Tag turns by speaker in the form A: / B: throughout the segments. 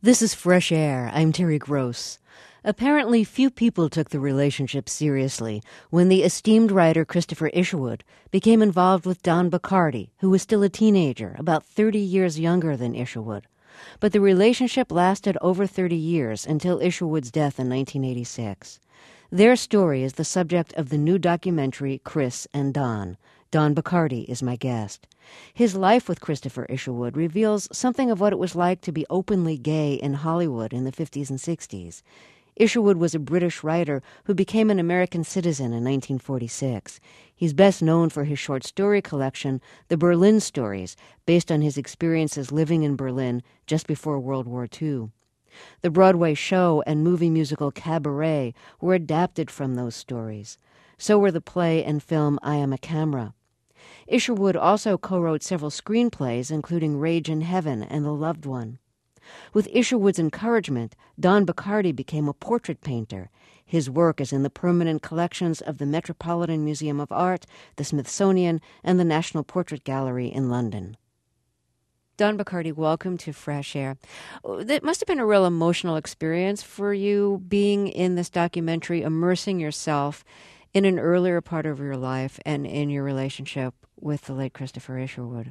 A: This is Fresh Air. I'm Terry Gross. Apparently, few people took the relationship seriously when the esteemed writer Christopher Isherwood became involved with Don Bachardy, who was still a teenager, about 30 years younger than Isherwood. But the relationship lasted over 30 years until Isherwood's death in 1986. Their story is the subject of the new documentary Chris and Don. Don Bachardy is my guest. His life with Christopher Isherwood reveals something of what it was like to be openly gay in Hollywood in the 50s and 60s. Isherwood was a British writer who became an American citizen in 1946. He's best known for his short story collection, The Berlin Stories, based on his experiences living in Berlin just before World War II. The Broadway show and movie musical Cabaret were adapted from those stories. So were the play and film I Am a Camera. Isherwood also co-wrote several screenplays, including Rage in Heaven and The Loved One. With Isherwood's encouragement, Don Bachardy became a portrait painter. His work is in the permanent collections of the Metropolitan Museum of Art, the Smithsonian, and the National Portrait Gallery in London. Don Bachardy, welcome to Fresh Air. That must have been a real emotional experience for you, being in this documentary, immersing yourself in an earlier part of your life and in your relationship with the late Christopher Isherwood.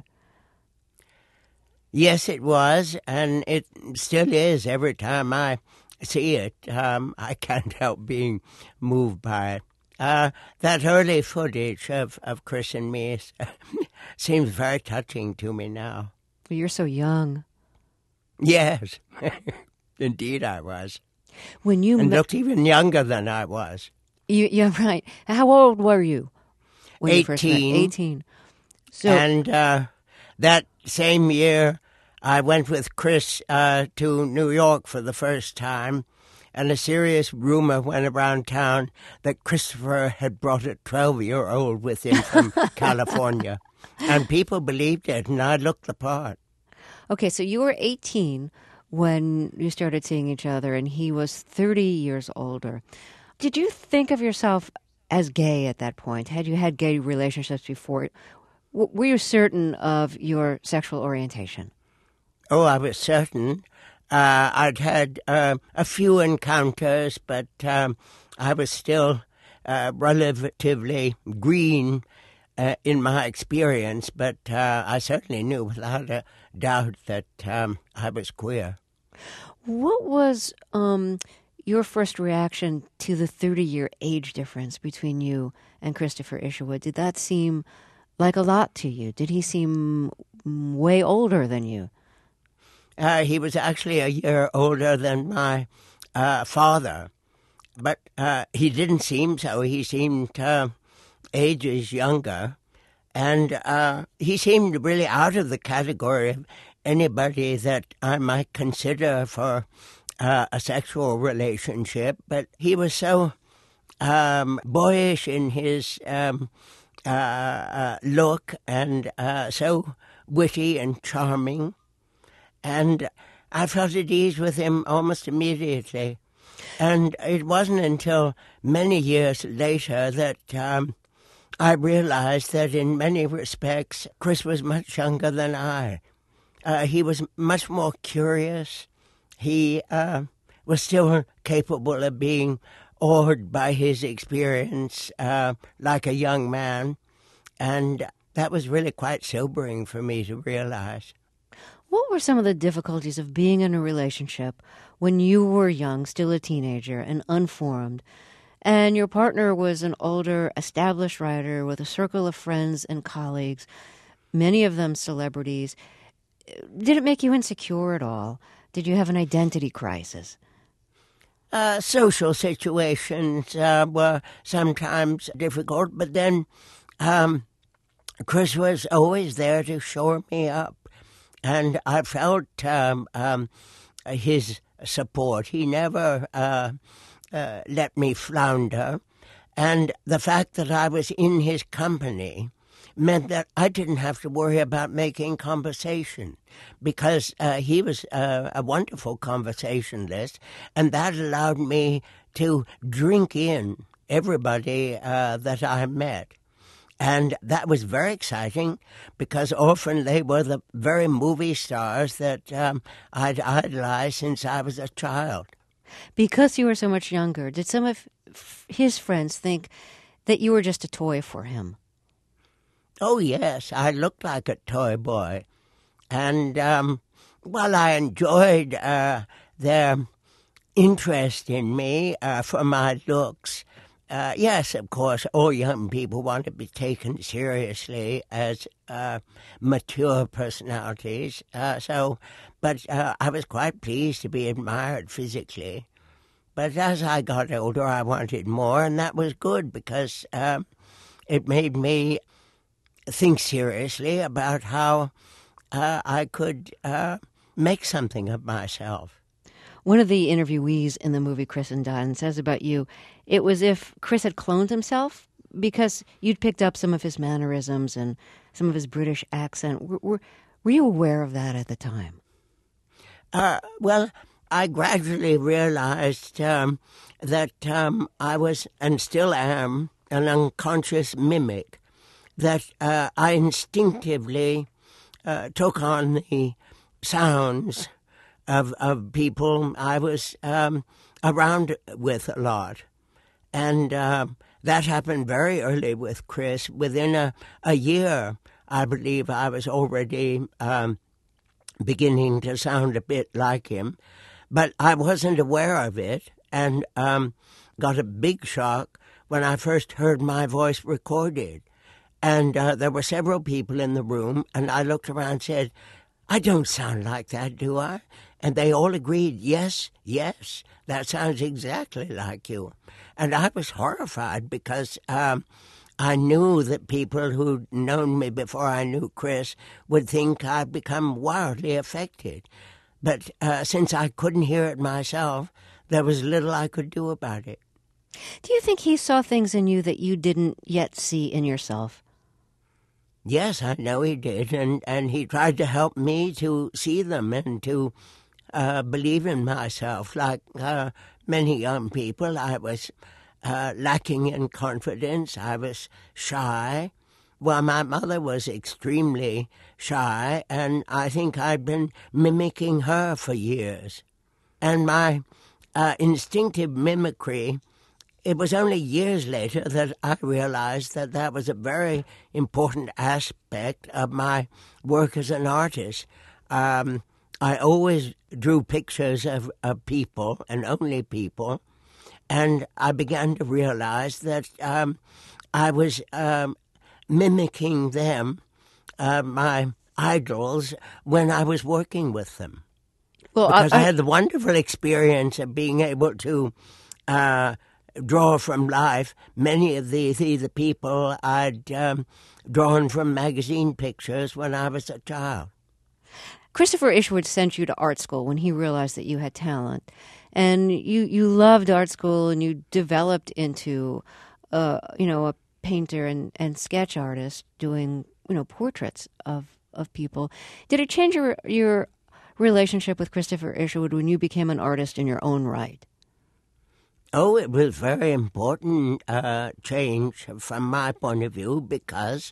B: Yes, it was, and it still is. Every time I see it, I can't help being moved by it. That early footage of Chris and me seems very touching to me now.
A: You're so young.
B: Yes, indeed I was.
A: When you
B: looked even younger than I was.
A: Yeah, right. How old were you when
B: 18.
A: you first met? 18. So,
B: and that same year, I went with Chris to New York for the first time, and a serious rumor went around town that Christopher had brought a 12-year-old with him from California. And people believed it, and I looked the part.
A: Okay, so you were 18 when you started seeing each other, and he was 30 years older. Did you think of yourself as gay at that point? Had you had gay relationships before? Were you certain of your sexual orientation?
B: Oh, I was certain. I'd had a few encounters, but I was still relatively green in my experience, but I certainly knew without a doubt that I was queer.
A: What was your first reaction to the 30-year age difference between you and Christopher Isherwood? Did that seem like a lot to you? Did he seem way older than you?
B: He was actually a year older than my father, but he didn't seem so. He seemed ages younger, and he seemed really out of the category of anybody that I might consider for a sexual relationship. But he was so boyish in his look and so witty and charming. And I felt at ease with him almost immediately. And it wasn't until many years later that I realized that in many respects, Chris was much younger than I. He was much more curious. He was still capable of being awed by his experience like a young man. And that was really quite sobering for me to realize.
A: What were some of the difficulties of being in a relationship when you were young, still a teenager, and unformed, and your partner was an older, established writer with a circle of friends and colleagues, many of them celebrities? Did it make you insecure at all? Did you have an identity crisis?
B: Social situations were sometimes difficult, but then Chris was always there to shore me up. And I felt his support. He never let me flounder. And the fact that I was in his company meant that I didn't have to worry about making conversation because he was a wonderful conversationalist, and that allowed me to drink in everybody that I met. And that was very exciting because often they were the very movie stars that I'd idolized since I was a child.
A: Because you were so much younger, did some of his friends think that you were just a toy for him?
B: Oh, yes, I looked like a toy boy. And, well, I enjoyed their interest in me for my looks. Yes, of course, all young people want to be taken seriously as mature personalities. But I was quite pleased to be admired physically. But as I got older, I wanted more, and that was good because it made me think seriously about how I could make something of myself.
A: One of the interviewees in the movie Chris and Don says about you, it was if Chris had cloned himself because you'd picked up some of his mannerisms and some of his British accent. Were you aware of that at the time?
B: Well, I gradually realized that I was, and still am, an unconscious mimic, that I instinctively took on the sounds of people I was around with a lot. And that happened very early with Chris. Within a year, I believe I was already beginning to sound a bit like him. But I wasn't aware of it and got a big shock when I first heard my voice recorded. And there were several people in the room, and I looked around and said, I don't sound like that, do I? And they all agreed, yes, that sounds exactly like you. And I was horrified because I knew that people who'd known me before I knew Chris would think I'd become wildly affected. But since I couldn't hear it myself, there was little I could do about it.
A: Do you think he saw things in you that you didn't yet see in yourself?
B: Yes, I know he did, and he tried to help me to see them and to believe in myself. Like many young people, I was lacking in confidence. I was shy. Well, my mother was extremely shy, and I think I'd been mimicking her for years. And my instinctive mimicry, it was only years later that I realized that that was a very important aspect of my work as an artist. I always drew pictures of people, and only people, and I began to realize that I was mimicking them, my idols, when I was working with them.
A: Well,
B: because I had the wonderful experience of being able to draw from life many of the people I'd drawn from magazine pictures when I was a child.
A: Christopher Isherwood sent you to art school when he realized that you had talent. And you loved art school, and you developed into, a painter and sketch artist doing, portraits of people. Did it change your relationship with Christopher Isherwood when you became an artist in your own right?
B: Oh, it was very important change from my point of view because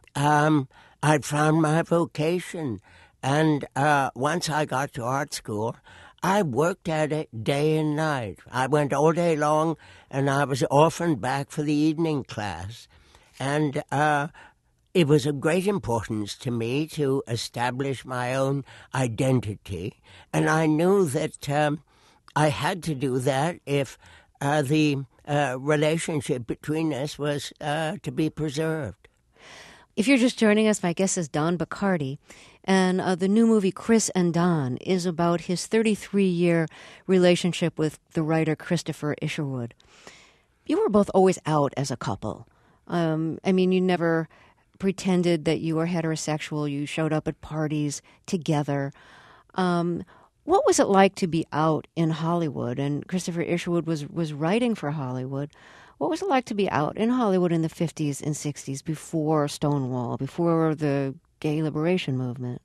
B: I'd found my vocation. And once I got to art school, I worked at it day and night. I went all day long, and I was often back for the evening class. And it was of great importance to me to establish my own identity. And I knew that I had to do that if the relationship between us was to be preserved.
A: If you're just joining us, my guest is Don Bachardy, and the new movie Chris and Don is about his 33-year relationship with the writer Christopher Isherwood. You were both always out as a couple. You never pretended that you were heterosexual. You showed up at parties together. What was it like to be out in Hollywood? And Christopher Isherwood was writing for Hollywood. What was it like to be out in Hollywood in the 50s and 60s before Stonewall, before the gay liberation movement?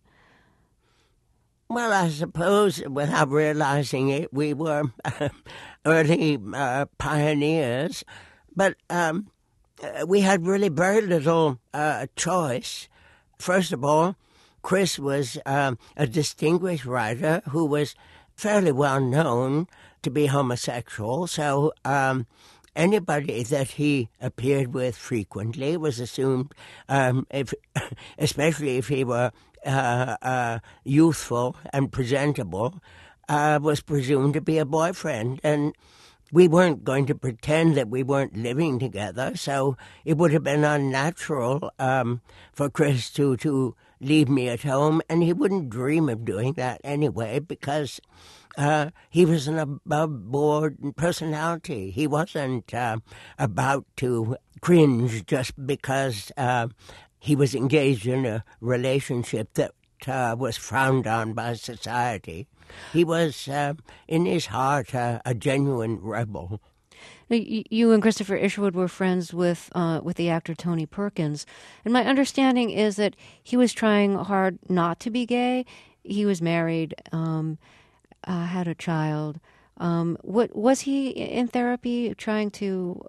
B: Well, I suppose without realizing it, we were early pioneers. But we had really very little choice. First of all, Chris was a distinguished writer who was fairly well known to be homosexual, so anybody that he appeared with frequently was assumed, especially if he were youthful and presentable, was presumed to be a boyfriend. And we weren't going to pretend that we weren't living together, so it would have been unnatural for Chris to leave me at home, and he wouldn't dream of doing that anyway, because he was an above-board personality. He wasn't about to cringe just because he was engaged in a relationship that was frowned on by society. He was, in his heart, a genuine rebel.
A: You and Christopher Isherwood were friends with the actor Tony Perkins, and my understanding is that he was trying hard not to be gay. He was married, had a child. What was he in therapy, trying to,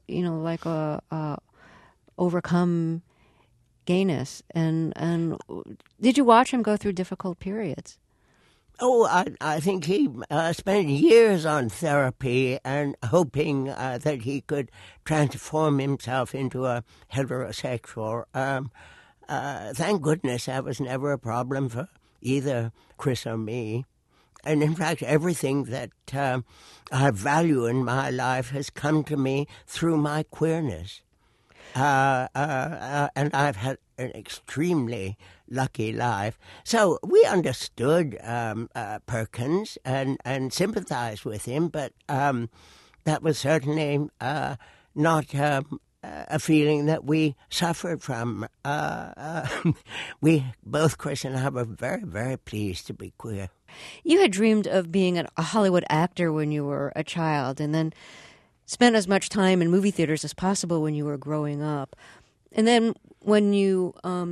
A: overcome gayness? And did you watch him go through difficult periods?
B: Oh, I think he spent years on therapy and hoping that he could transform himself into a heterosexual. Thank goodness that was never a problem for either Chris or me. And in fact, everything that I value in my life has come to me through my queerness. And I've had an extremely lucky life. So we understood Perkins and sympathized with him, but that was certainly not a feeling that we suffered from. We, both Chris and I, were very, very pleased to be queer.
A: You had dreamed of being a Hollywood actor when you were a child, and then spent as much time in movie theaters as possible when you were growing up. And then when you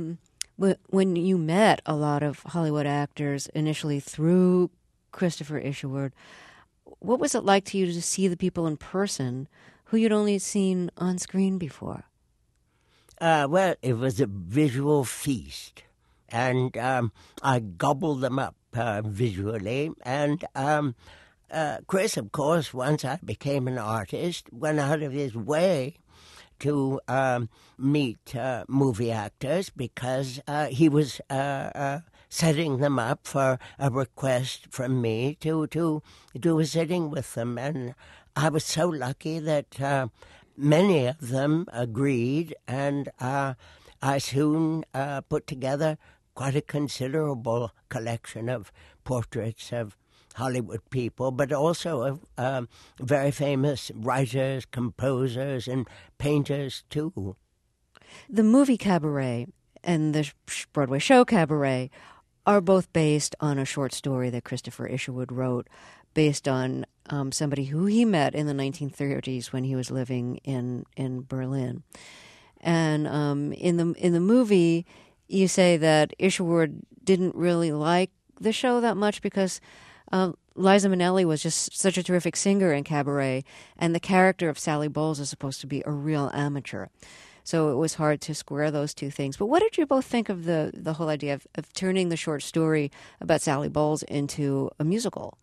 A: met a lot of Hollywood actors initially through Christopher Isherwood, what was it like to you to see the people in person who you'd only seen on screen before?
B: Well, it was a visual feast, and I gobbled them up visually. And Chris, of course, once I became an artist, went out of his way to meet movie actors because he was setting them up for a request from me to do a sitting with them. And I was so lucky that many of them agreed, and I soon put together quite a considerable collection of portraits of Hollywood people, but also of very famous writers, composers, and painters, too.
A: The movie Cabaret and the Broadway show Cabaret are both based on a short story that Christopher Isherwood wrote, based on somebody who he met in the 1930s when he was living in Berlin. And in the movie, you say that Isherwood didn't really like the show that much because Liza Minnelli was just such a terrific singer in Cabaret, and the character of Sally Bowles is supposed to be a real amateur. So it was hard to square those two things. But what did you both think of the whole idea of turning the short story about Sally Bowles into a musical?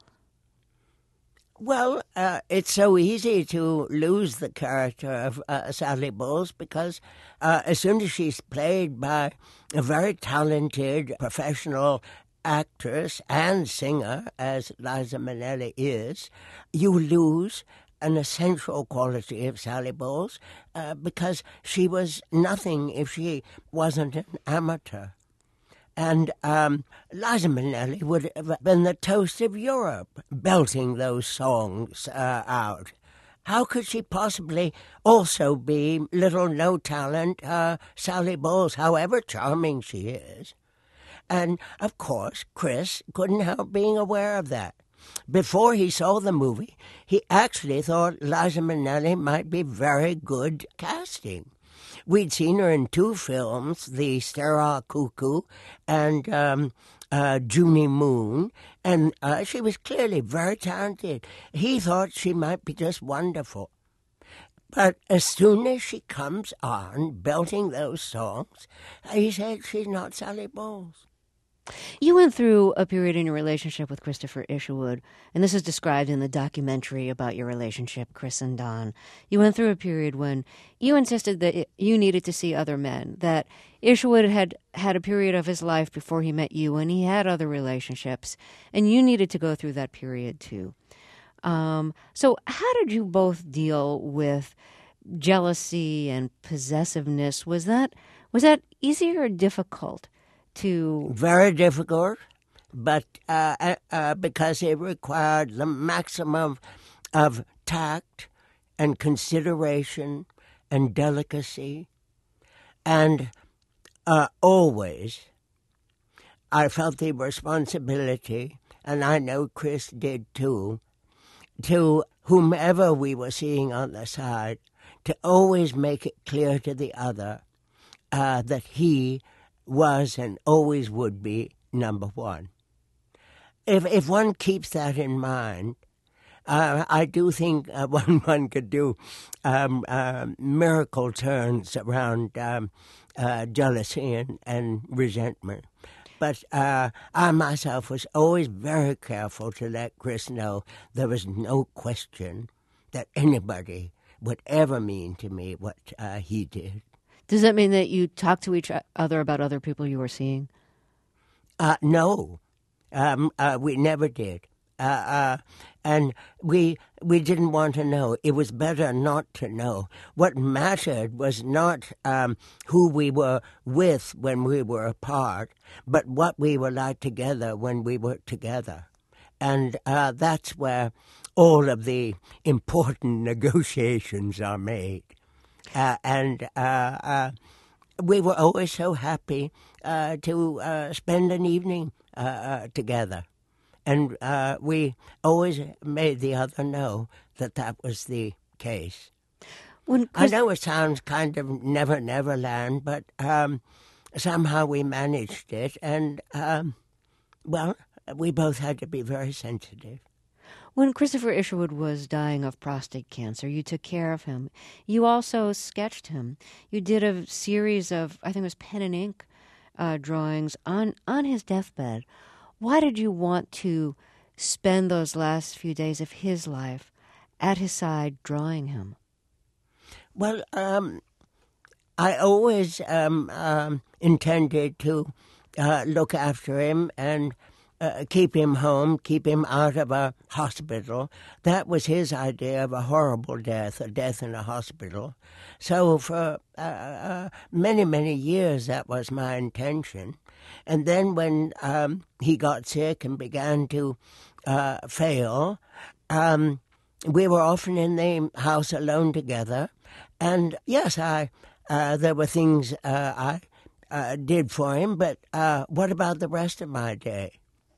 B: Well, it's so easy to lose the character of Sally Bowles because as soon as she's played by a very talented professional actress and singer, as Liza Minnelli is, you lose an essential quality of Sally Bowles because she was nothing if she wasn't an amateur. And Liza Minnelli would have been the toast of Europe, belting those songs out. How could she possibly also be little no-talent Sally Bowles, however charming she is? And, of course, Chris couldn't help being aware of that. Before he saw the movie, he actually thought Liza Minnelli might be very good casting. We'd seen her in 2 films, The Sterile Cuckoo and Junie Moon, and she was clearly very talented. He thought she might be just wonderful. But as soon as she comes on belting those songs, he said she's not Sally Bowles.
A: You went through a period in your relationship with Christopher Isherwood, and this is described in the documentary about your relationship, Chris and Don. You went through a period when you insisted that you needed to see other men, that Isherwood had a period of his life before he met you, and he had other relationships, and you needed to go through that period too. So how did you both deal with jealousy and possessiveness? Was that easier or difficult to?
B: Very difficult, but because it required the maximum of tact and consideration and delicacy, and always I felt the responsibility, and I know Chris did too, to whomever we were seeing on the side, to always make it clear to the other that he was and always would be number one. If one keeps that in mind, I do think one could do miracle turns around jealousy and resentment. But I myself was always very careful to let Chris know there was no question that anybody would ever mean to me what he did.
A: Does that mean that you talked to each other about other people you were seeing?
B: No, we never did. And we didn't want to know. It was better not to know. What mattered was not who we were with when we were apart, but what we were like together when we were together. And that's where all of the important negotiations are made. And we were always so happy to spend an evening together. And we always made the other know that that was the case. I know it sounds kind of Never Land, but somehow we managed it. And, well, we both had to be very sensitive.
A: When Christopher Isherwood was dying of prostate cancer, you took care of him. You also sketched him. You did a series of, I think it was pen and ink drawings on his deathbed. Why did you want to spend those last few days of his life at his side drawing him?
B: Well, I always intended to look after him and keep him home, keep him out of a hospital. That was his idea of a horrible death, a death in a hospital. So for many, many years, that was my intention. And then when he got sick and began to fail, we were often in the house alone together. And yes, there were things I did for him, but what about the rest of my day?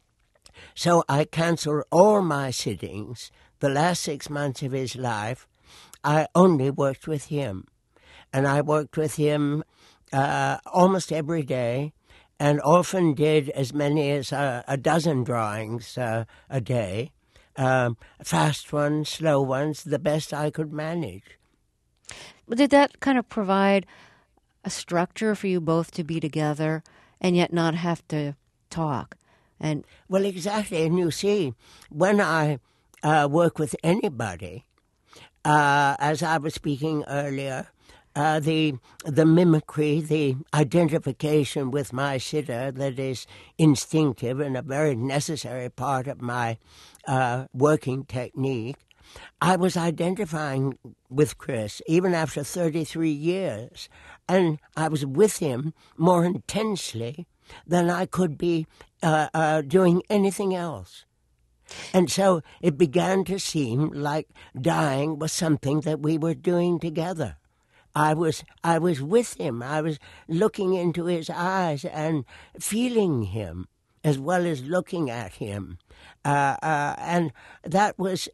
B: So I canceled all my sittings. The last 6 months of his life, I only worked with him. And I worked with him almost every day, and often did as many as a dozen drawings a day, fast ones, slow ones, the best I could manage.
A: Did that kind of provide a structure for you both to be together and yet not have to talk?
B: Well, exactly. And you see, when I work with anybody, as I was speaking earlier, the mimicry, the identification with my sitter that is instinctive and a very necessary part of my working technique, I was identifying with Chris even after 33 years, and I was with him more intensely than I could be doing anything else. And so it began to seem like dying was something that we were doing together. I was with him. I was looking into his eyes and feeling him as well as looking at him. And that was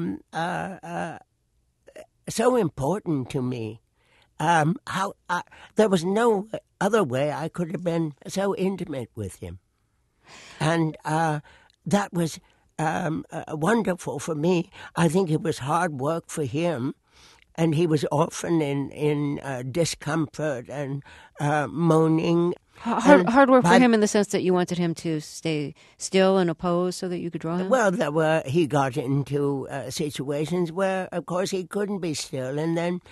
B: so important to me. There was no other way I could have been so intimate with him. And that was wonderful for me. I think it was hard work for him. and he was often in discomfort and moaning.
A: Hard work for him in the sense that you wanted him to stay still in a pose so that you could draw him?
B: Well, he got into situations where, of course, he couldn't be still, and then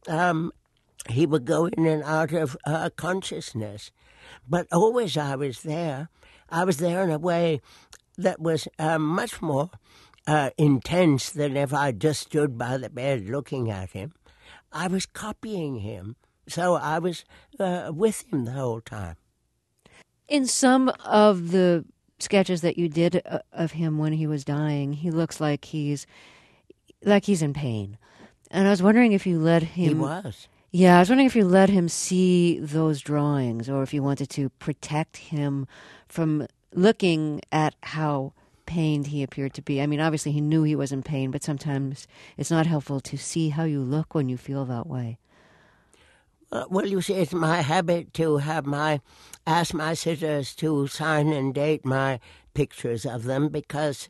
B: he would go in and out of consciousness. But always I was there. I was there in a way that was much more intense than if I just stood by the bed looking at him. I was copying him, so I was with him the whole time.
A: In some of the sketches that you did of him when he was dying, he looks like he's in pain. And I was wondering if you let him...
B: He was.
A: Yeah, I was wondering if you let him see those drawings or if you wanted to protect him from looking at how pained he appeared to be. I mean, obviously he knew he was in pain, but sometimes it's not helpful to see how you look when you feel that way.
B: Well, you see, it's my habit to ask my sitters to sign and date my pictures of them because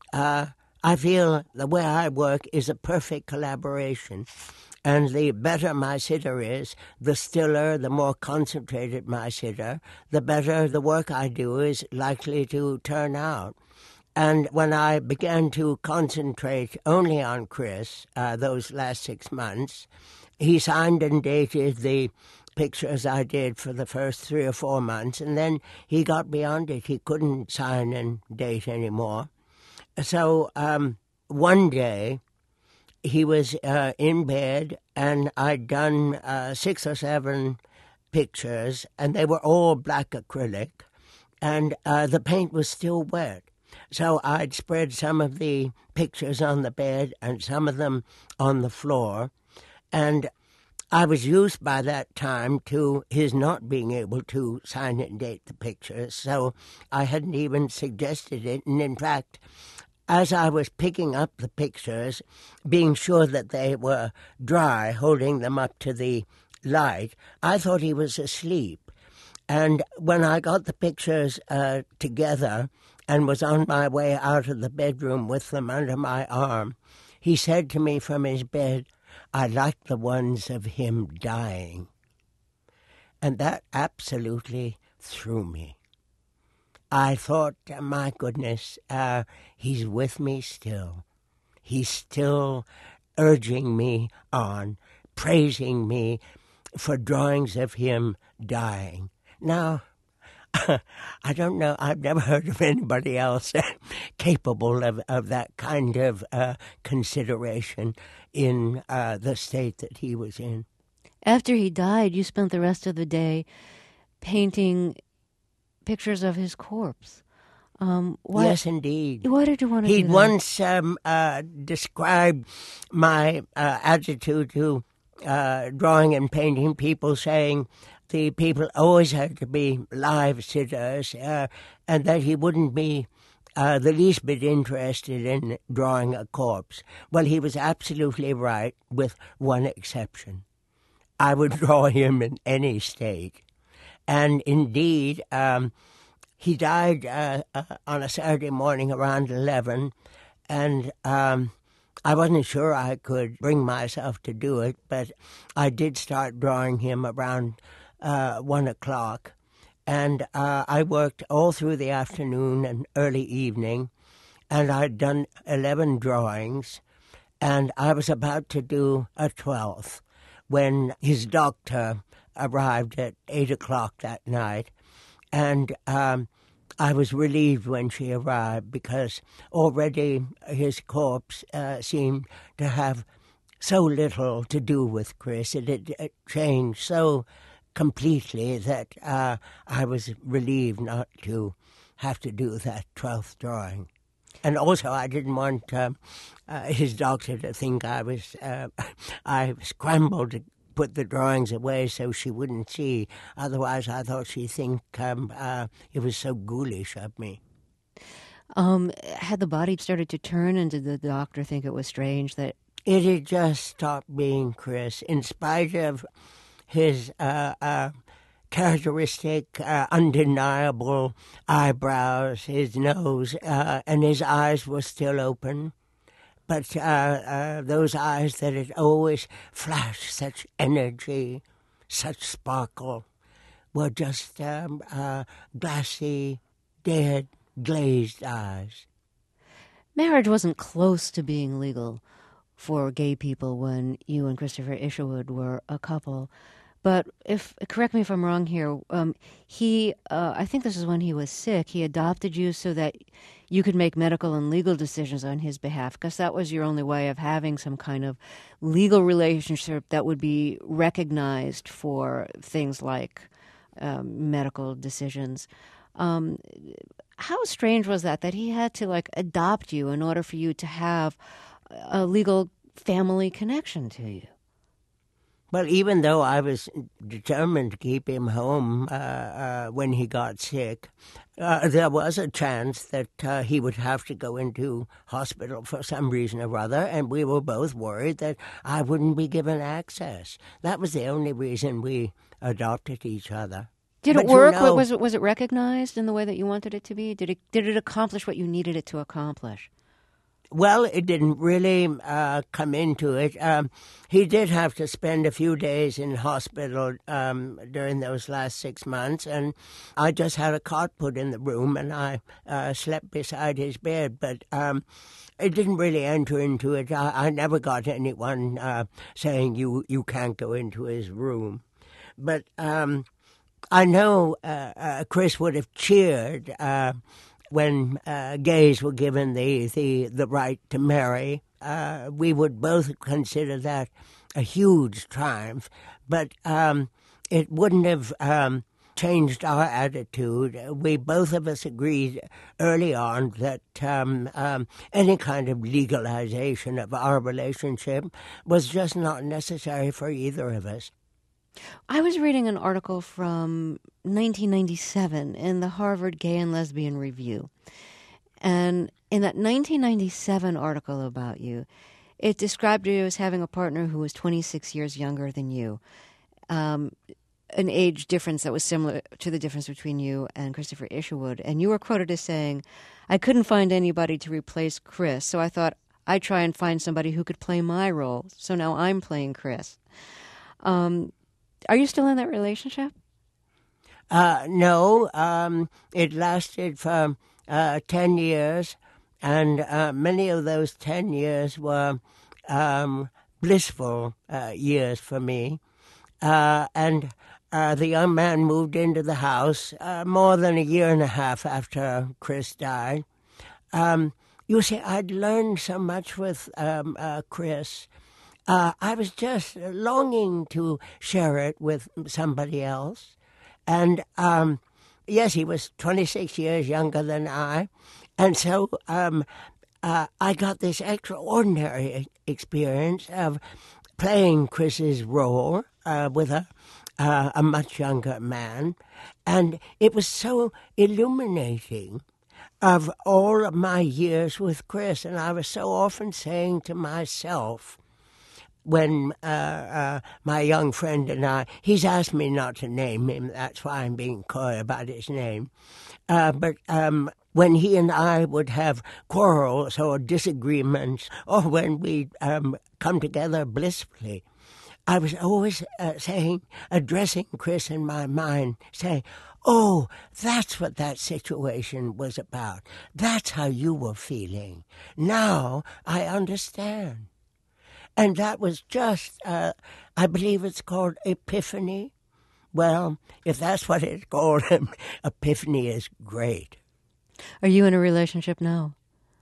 B: I feel the way I work is a perfect collaboration. And the better my sitter is, the stiller, the more concentrated my sitter, the better the work I do is likely to turn out. And when I began to concentrate only on Chris those last 6 months, he signed and dated the pictures I did for the first 3 or 4 months, and then he got beyond it. He couldn't sign and date anymore. So one day he was in bed, and I'd done 6 or 7 pictures, and they were all black acrylic, and the paint was still wet. So I'd spread some of the pictures on the bed and some of them on the floor. And I was used by that time to his not being able to sign and date the pictures, so I hadn't even suggested it. And in fact, as I was picking up the pictures, being sure that they were dry, holding them up to the light, I thought he was asleep. And when I got the pictures together and was on my way out of the bedroom with them under my arm, he said to me from his bed, "I like the ones of him dying." And that absolutely threw me. I thought, my goodness, he's with me still. He's still urging me on, praising me for drawings of him dying. Now, I don't know, I've never heard of anybody else capable of that kind of consideration in the state that he was in.
A: After he died, you spent the rest of the day painting pictures of his corpse.
B: Yes, indeed.
A: Why did you want to do that?
B: He'd once described my attitude to drawing and painting people, saying the people always had to be live sitters, and that he wouldn't be the least bit interested in drawing a corpse. Well, he was absolutely right, with one exception. I would draw him in any state. And indeed, he died on a Saturday morning around 11, and I wasn't sure I could bring myself to do it, but I did start drawing him around 1 o'clock. And I worked all through the afternoon and early evening, and I'd done 11 drawings, and I was about to do a 12th when his doctor arrived at 8 o'clock that night, and I was relieved when she arrived because already his corpse seemed to have so little to do with Chris. It had changed so completely that I was relieved not to have to do that 12th drawing. And also I didn't want his doctor to think I scrambled to put the drawings away so she wouldn't see. Otherwise, I thought she'd think it was so ghoulish of me.
A: Had the body started to turn, and did the doctor think it was strange that...
B: It had just stopped being Chris, in spite of his characteristic, undeniable eyebrows, his nose, and his eyes were still open. but those eyes that had always flashed such energy, such sparkle, were just glassy, dead, glazed eyes.
A: Marriage wasn't close to being legal for gay people when you and Christopher Isherwood were a couple. But correct me if I'm wrong here, I think this is when he was sick, he adopted you so that you could make medical and legal decisions on his behalf, because that was your only way of having some kind of legal relationship that would be recognized for things like medical decisions. How strange was that he had to adopt you in order for you to have a legal family connection to you?
B: Well, even though I was determined to keep him home when he got sick, there was a chance that he would have to go into hospital for some reason or other, and we were both worried that I wouldn't be given access. That was the only reason we adopted each other.
A: Did it work? Was it recognized in the way that you wanted it to be? Did it accomplish what you needed it to accomplish?
B: Well, it didn't really come into it. He did have to spend a few days in hospital during those last 6 months, and I just had a cot put in the room, and I slept beside his bed. But it didn't really enter into it. I never got anyone saying you can't go into his room. But I know Chris would have cheered when gays were given the right to marry. We would both consider that a huge triumph, but it wouldn't have changed our attitude. We both of us agreed early on that any kind of legalization of our relationship was just not necessary for either of us.
A: I was reading an article from 1997 in the Harvard Gay and Lesbian Review. And in that 1997 article about you, it described you as having a partner who was 26 years younger than you, an age difference that was similar to the difference between you and Christopher Isherwood. And you were quoted as saying, "I couldn't find anybody to replace Chris, so I thought I'd try and find somebody who could play my role. So now I'm playing Chris." Are you still in that relationship?
B: No. It lasted for 10 years, and many of those 10 years were blissful years for me. And the young man moved into the house more than a year and a half after Chris died. You see, I'd learned so much with Chris. I was just longing to share it with somebody else. And yes, he was 26 years younger than I. And so I got this extraordinary experience of playing Chris's role with a much younger man. And it was so illuminating of all of my years with Chris. And I was so often saying to myself, when my young friend and I, he's asked me not to name him, that's why I'm being coy about his name, but when he and I would have quarrels or disagreements, or when we'd come together blissfully, I was always addressing Chris in my mind, saying, "Oh, that's what that situation was about. That's how you were feeling. Now I understand." And that was just, I believe it's called epiphany. Well, if that's what it's called, epiphany is great.
A: Are you in a relationship now?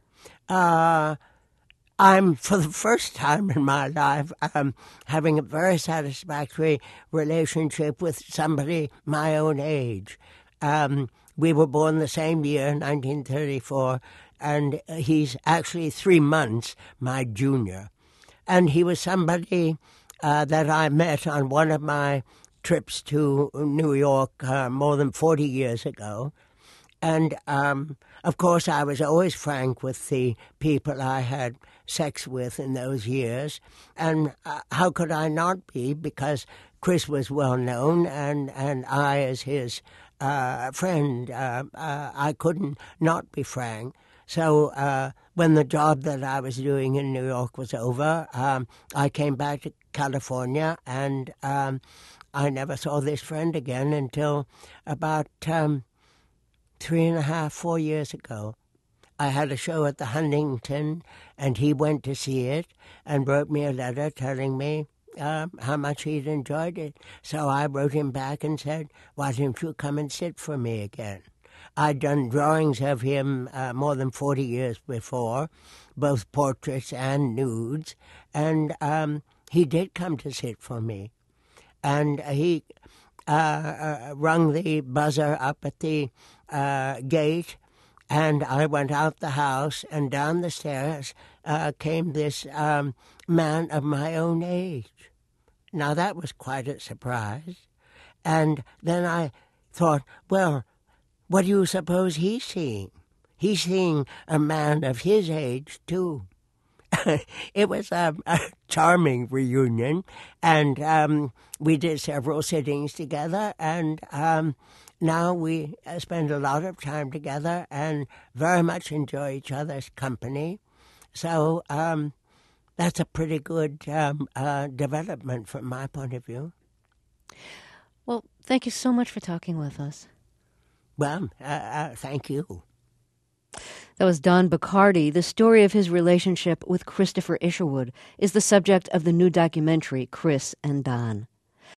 B: I'm, for the first time in my life, having a very satisfactory relationship with somebody my own age. We were born the same year, 1934, and he's actually 3 months my junior. And he was somebody that I met on one of my trips to New York more than 40 years ago. And, of course, I was always frank with the people I had sex with in those years. And how could I not be? Because Chris was well known, and I, as his friend, I couldn't not be frank. So when the job that I was doing in New York was over, I came back to California, and I never saw this friend again until about 3.5, 4 years ago. I had a show at the Huntington, and he went to see it and wrote me a letter telling me how much he'd enjoyed it. So I wrote him back and said, why don't you come and sit for me again? I'd done drawings of him more than 40 years before, both portraits and nudes, and he did come to sit for me. And he rung the buzzer up at the gate, and I went out the house, and down the stairs came this man of my own age. Now, that was quite a surprise. And then I thought, well, what do you suppose he's seeing? He's seeing a man of his age, too. It was a charming reunion, and we did several sittings together, and now we spend a lot of time together and very much enjoy each other's company. So that's a pretty good development from my point of view.
A: Well, thank you so much for talking with us.
B: Well, thank you.
A: That was Don Bachardy. The story of his relationship with Christopher Isherwood is the subject of the new documentary, Chris and Don.